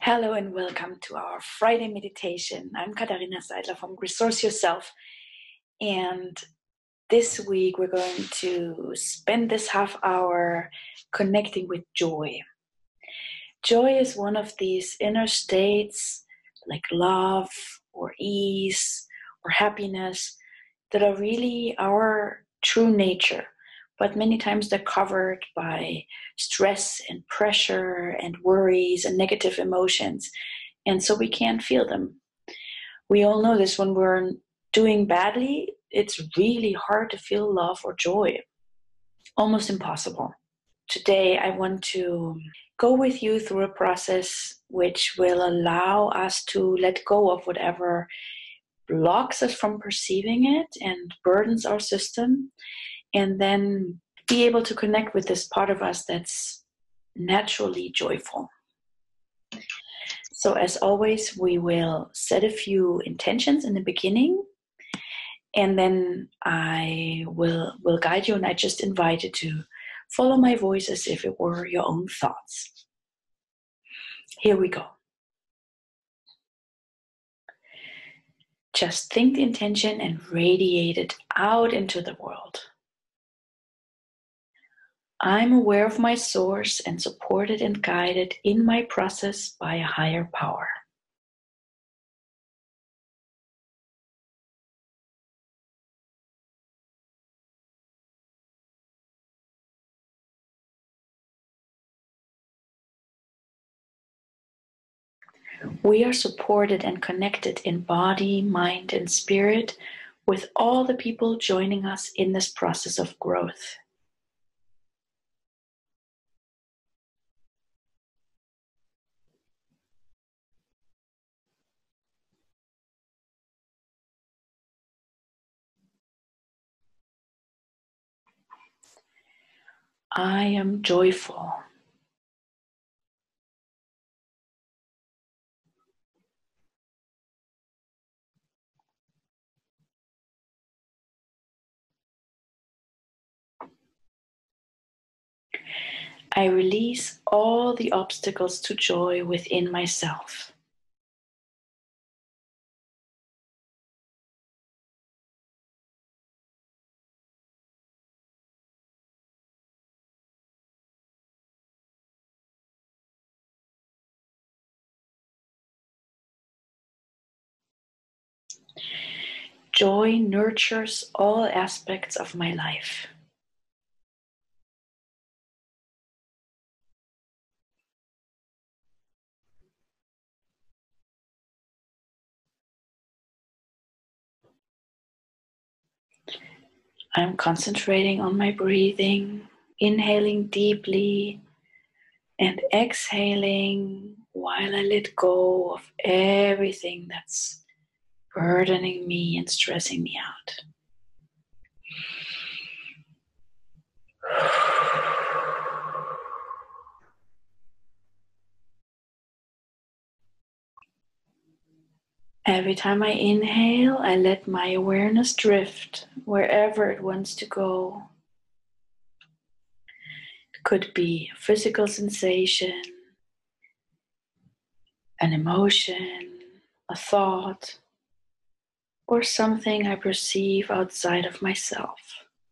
Hello and welcome to our Friday meditation. I'm Katharina Seidler from Resource Yourself, and this week we're going to spend this half hour connecting with joy. Joy is one of these inner states like love or ease or happiness that are really our true nature, but many times they're covered by stress and pressure and worries and negative emotions, and so we can't feel them. We all know this. When we're doing badly, it's really hard to feel love or joy. Almost impossible. Today I want to go with you through a process which will allow us to let go of whatever blocks us from perceiving it and burdens our system, and then be able to connect with this part of us that's naturally joyful. So as always, we will set a few intentions in the beginning, and then I will guide you, and I just invite you to follow my voice as if it were your own thoughts. Here we go. Just think the intention and radiate it out into the world. I'm aware of my source and supported and guided in my process by a higher power. We are supported and connected in body, mind, and spirit with all the people joining us in this process of growth. I am joyful. I release all the obstacles to joy within myself. Joy nurtures all aspects of my life. I'm concentrating on my breathing, inhaling deeply and exhaling while I let go of everything that's burdening me and stressing me out. Every time I inhale, I let my awareness drift wherever it wants to go. It could be a physical sensation, an emotion, a thought, or something I perceive outside of myself.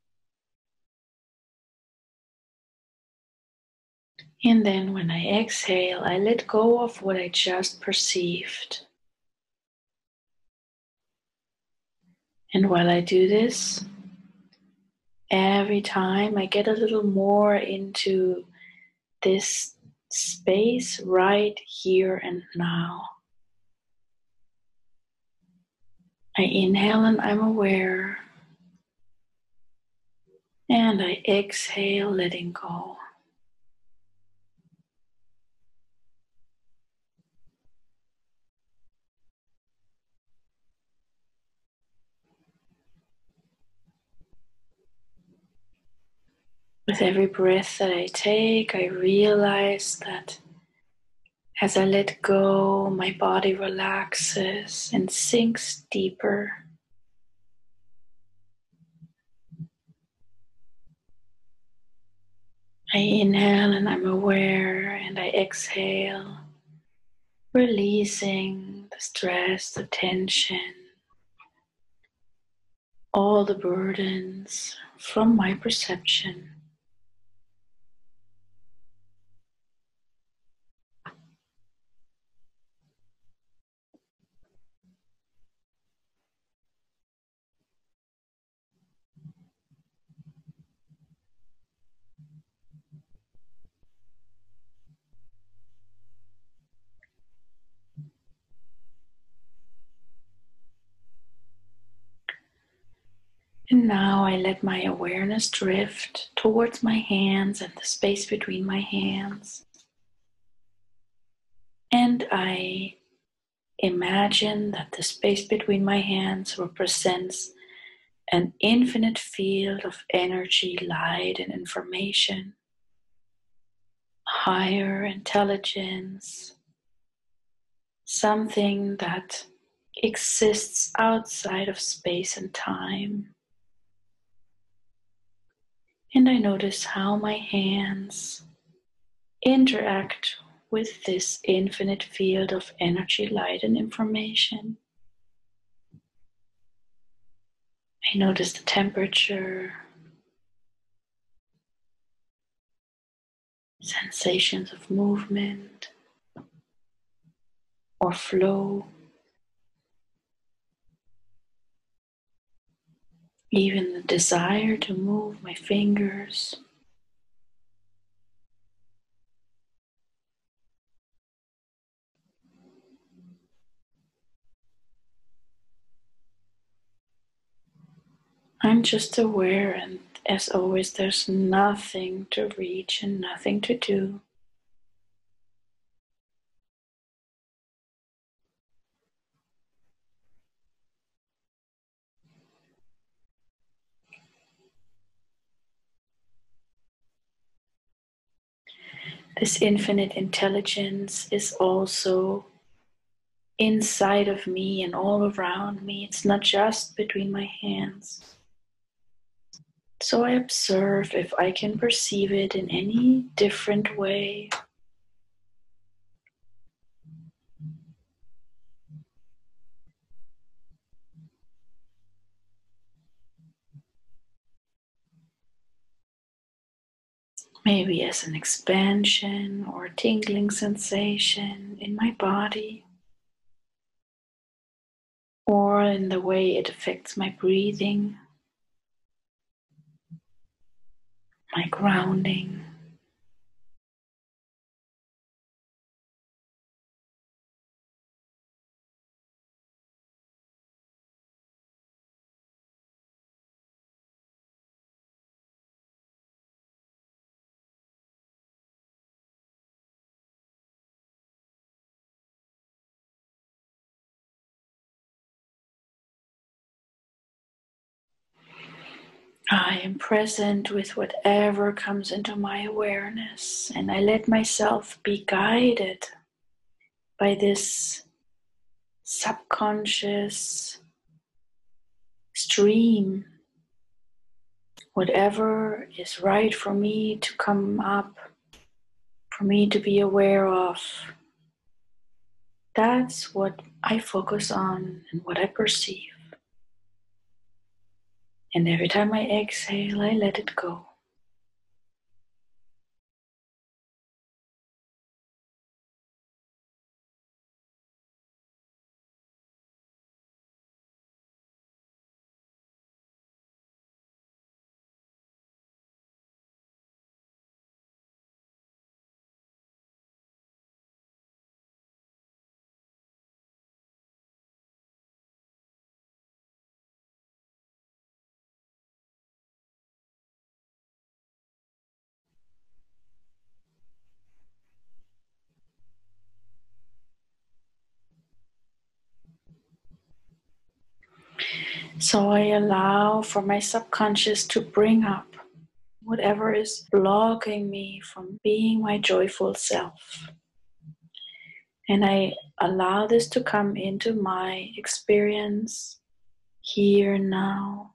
And then when I exhale, I let go of what I just perceived. And while I do this, every time I get a little more into this space right here and now. I inhale and I'm aware, and I exhale, letting go. With every breath that I take, I realize that as I let go, my body relaxes and sinks deeper. I inhale and I'm aware, and I exhale, releasing the stress, the tension, all the burdens from my perception. And now I let my awareness drift towards my hands and the space between my hands. And I imagine that the space between my hands represents an infinite field of energy, light, and information, higher intelligence, something that exists outside of space and time. And I notice how my hands interact with this infinite field of energy, light, and information. I notice the temperature, sensations of movement or flow, even the desire to move my fingers. I'm just aware, and as always, there's nothing to reach and nothing to do. This infinite intelligence is also inside of me and all around me. It's not just between my hands. So I observe if I can perceive it in any different way. Maybe as an expansion or a tingling sensation in my body, or in the way it affects my breathing, my grounding. I am present with whatever comes into my awareness, and I let myself be guided by this subconscious stream. Whatever is right for me to come up, for me to be aware of, that's what I focus on and what I perceive. And every time I exhale, I let it go. So I allow for my subconscious to bring up whatever is blocking me from being my joyful self. And I allow this to come into my experience here and now.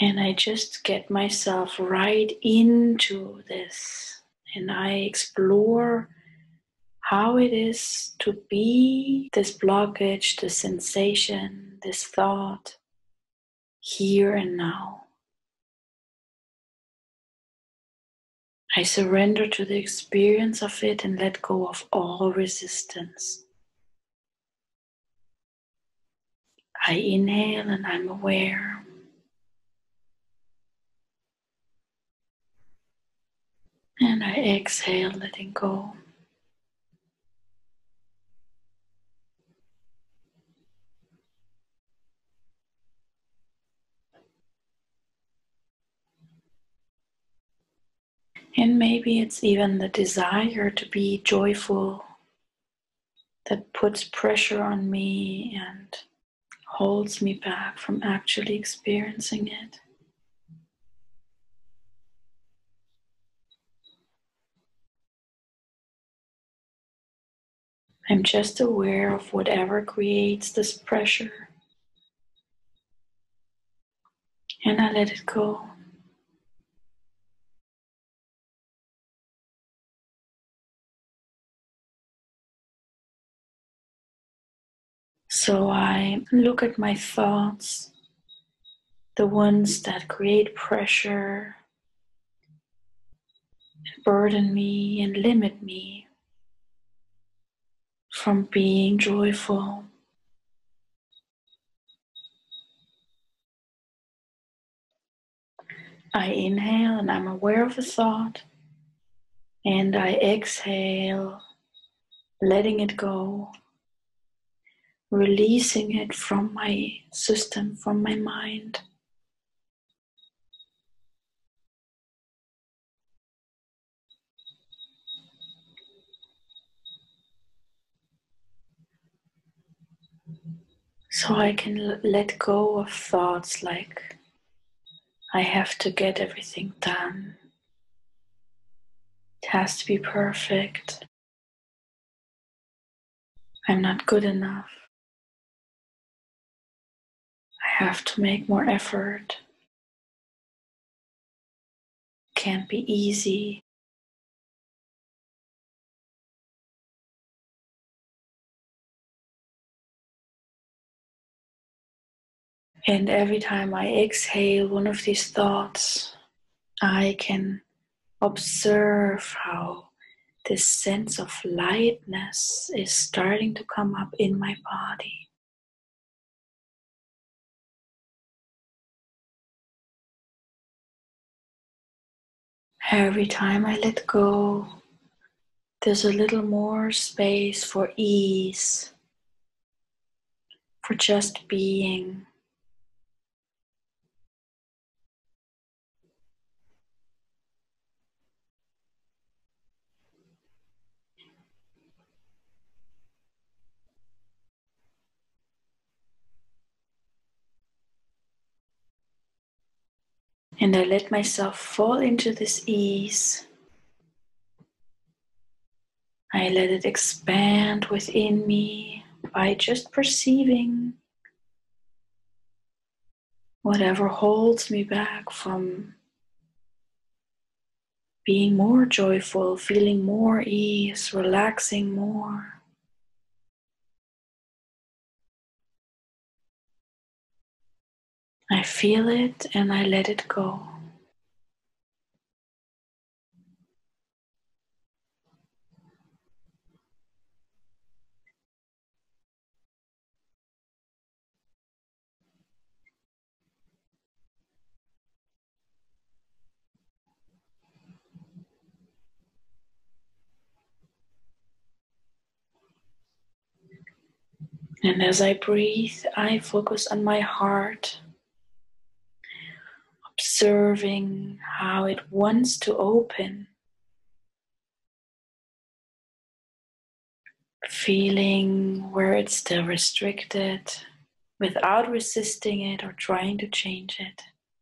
And I just get myself right into this, and I explore how it is to be this blockage, this sensation, this thought, here and now. I surrender to the experience of it and let go of all resistance. I inhale and I'm aware. And I exhale, letting go. And maybe it's even the desire to be joyful that puts pressure on me and holds me back from actually experiencing it. I'm just aware of whatever creates this pressure, and I let it go. So I look at my thoughts, the ones that create pressure, burden me and limit me from being joyful. I inhale and I'm aware of the thought, and I exhale, letting it go, releasing it from my system, from my mind. So I can let go of thoughts like, I have to get everything done. It has to be perfect. I'm not good enough. I have to make more effort. It can't be easy. And every time I exhale one of these thoughts, I can observe how this sense of lightness is starting to come up in my body. Every time I let go, there's a little more space for ease, for just being. And I let myself fall into this ease. I let it expand within me by just perceiving whatever holds me back from being more joyful, feeling more ease, relaxing more. I feel it and I let it go. And as I breathe, I focus on my heart, observing how it wants to open, feeling where it's still restricted without resisting it or trying to change it.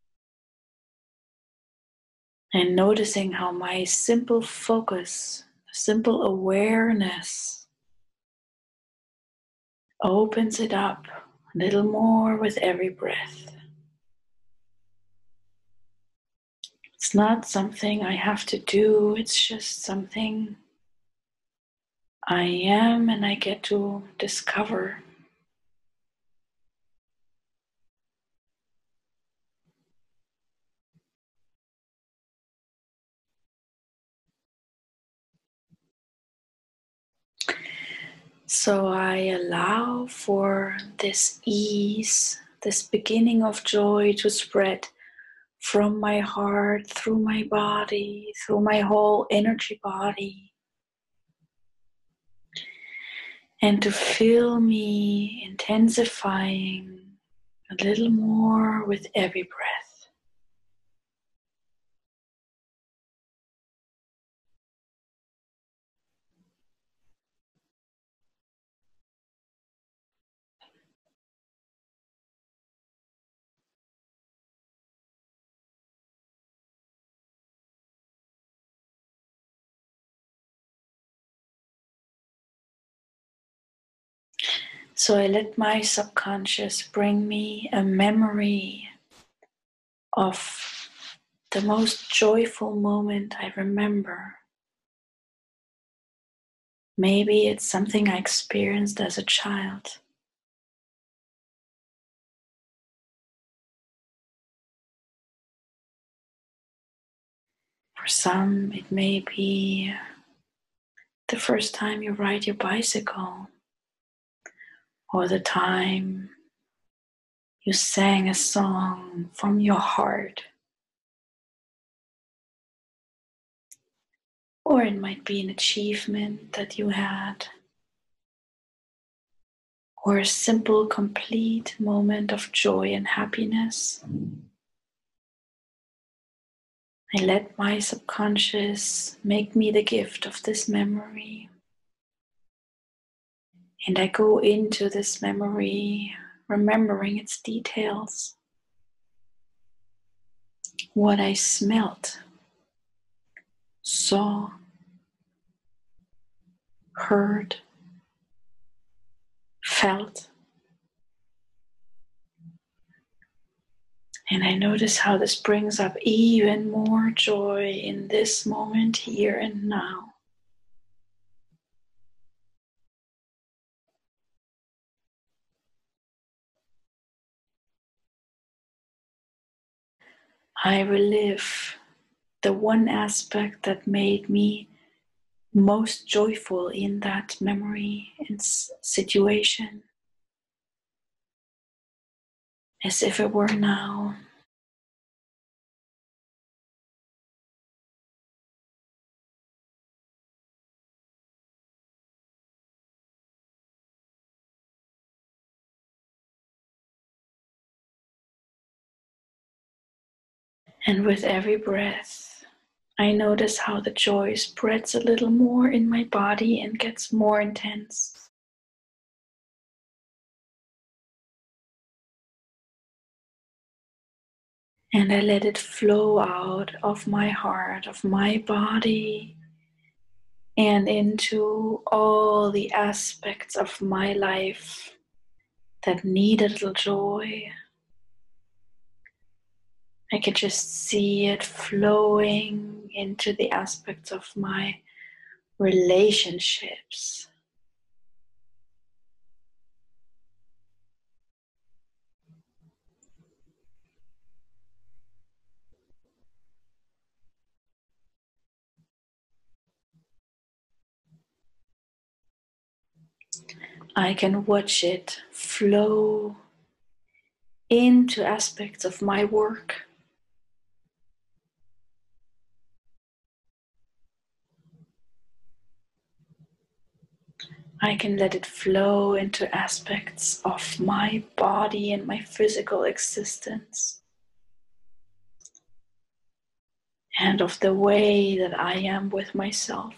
And noticing how my simple focus, simple awareness opens it up a little more with every breath. It's not something I have to do, it's just something I am and I get to discover. So I allow for this ease, this beginning of joy to spread from my heart, through my body, through my whole energy body, and to feel me intensifying a little more with every breath. So I let my subconscious bring me a memory of the most joyful moment I remember. Maybe it's something I experienced as a child. For some, it may be the first time you ride your bicycle, or the time you sang a song from your heart. Or it might be an achievement that you had, or a simple, complete moment of joy and happiness. I let my subconscious make me the gift of this memory. And I go into this memory, remembering its details. What I smelt, saw, heard, felt. And I notice how this brings up even more joy in this moment, here and now. I relive the one aspect that made me most joyful in that memory and situation, as if it were now. And with every breath, I notice how the joy spreads a little more in my body and gets more intense. And I let it flow out of my heart, of my body, and into all the aspects of my life that need a little joy. I can just see it flowing into the aspects of my relationships. I can watch it flow into aspects of my work. I can let it flow into aspects of my body and my physical existence, and of the way that I am with myself.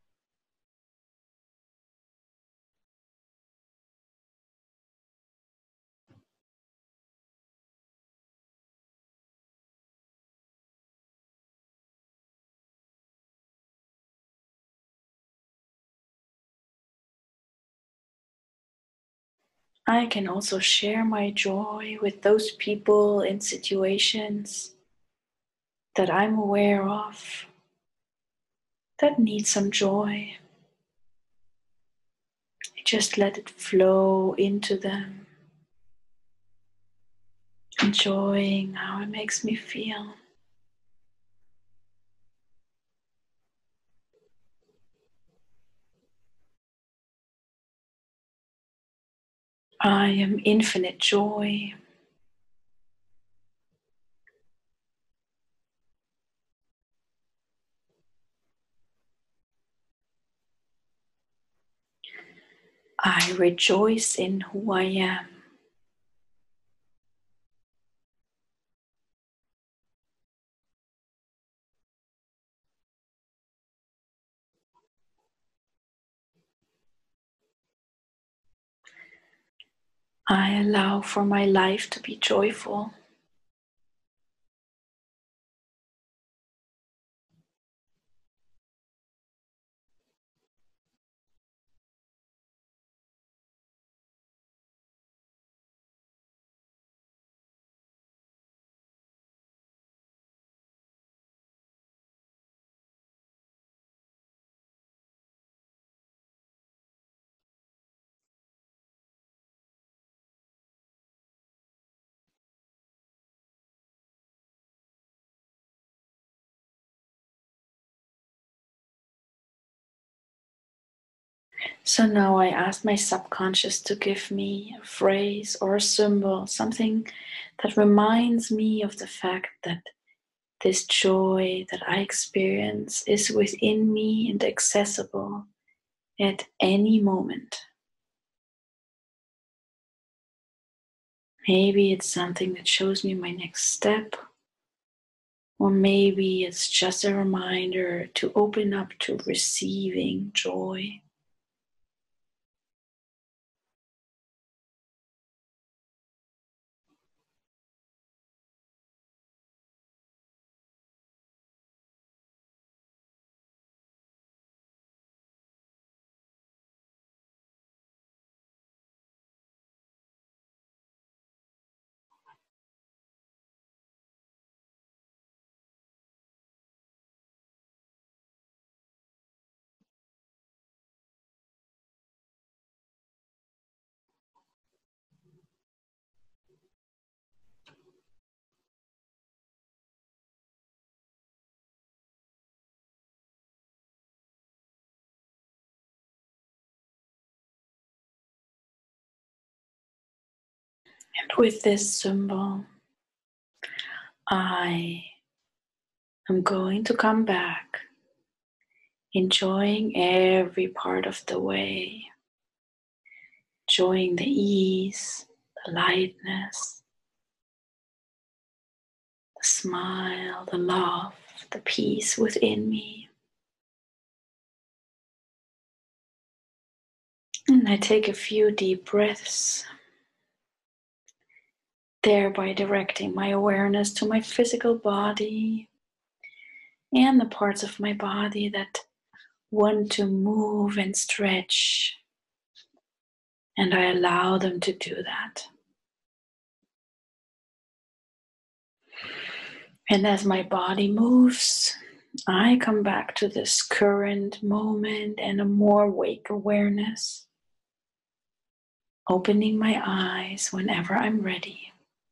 I can also share my joy with those people in situations that I'm aware of that need some joy. I just let it flow into them, enjoying how it makes me feel. I am infinite joy. I rejoice in who I am. I allow for my life to be joyful. So now I ask my subconscious to give me a phrase or a symbol, something that reminds me of the fact that this joy that I experience is within me and accessible at any moment. Maybe it's something that shows me my next step, or maybe it's just a reminder to open up to receiving joy. And with this symbol, I am going to come back, enjoying every part of the way, enjoying the ease, the lightness, the smile, the love, the peace within me. And I take a few deep breaths, thereby directing my awareness to my physical body and the parts of my body that want to move and stretch. And I allow them to do that. And as my body moves, I come back to this current moment and a more awake awareness, opening my eyes whenever I'm ready.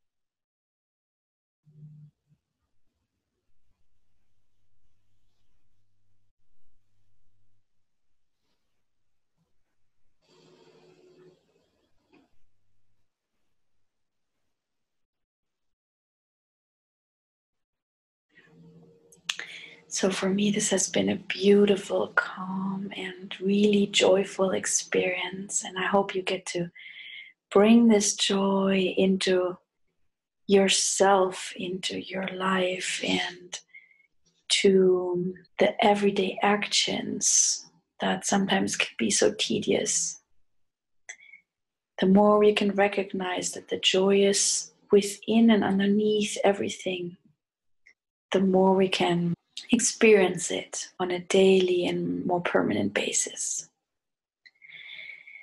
So for me, this has been a beautiful, calm, and really joyful experience. And I hope you get to bring this joy into yourself, into your life, and to the everyday actions that sometimes can be so tedious. The more we can recognize that the joy is within and underneath everything, the more we can experience it on a daily and more permanent basis.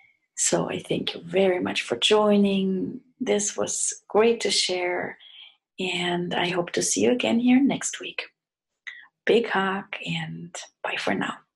So I thank you very much for joining. This was great to share. And I hope to see you again here next week. Big hug and bye for now.